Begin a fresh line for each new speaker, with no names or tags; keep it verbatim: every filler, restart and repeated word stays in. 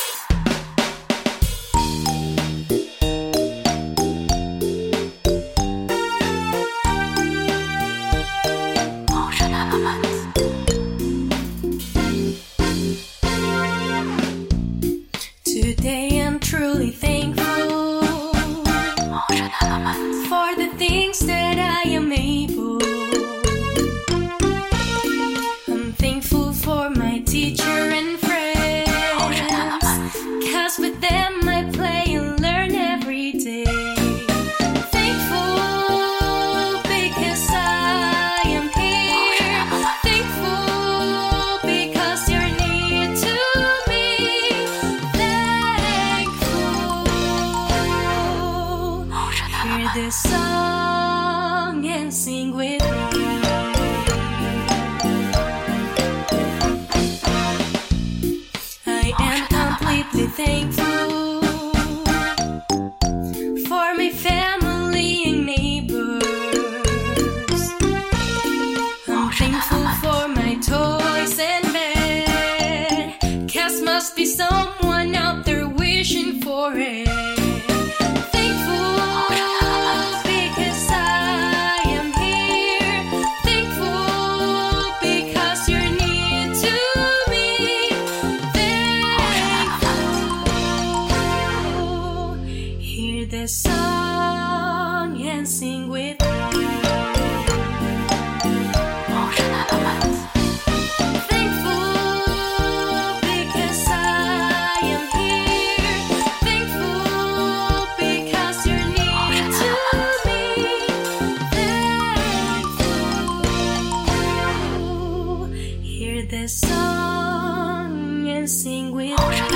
Today I'm truly thankful for the things that I am able. I'm thankful for my teacher and friends, 'cause with them I play and learn every day. Thankful because I am here. Thankful because you're near to me. Hear this song and sing with me. I am completely thankful for my family and neighbors. I'm thankful for my toys and bed, 'cause must be someone out there wishing for it. The song and sing with me. Thankful because I am here. Thankful because you're near to me. Thankful. Hear the song and sing with me.